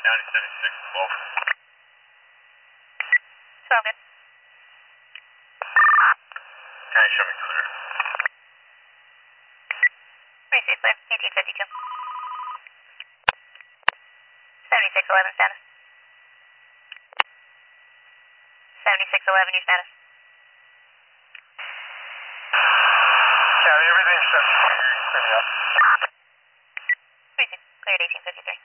County 7612. 12 good. County, show me clear. Receive clear, 1852. 7611 status. 7611, your status. County, everything's set. Clear me up. Receive, cleared 1853.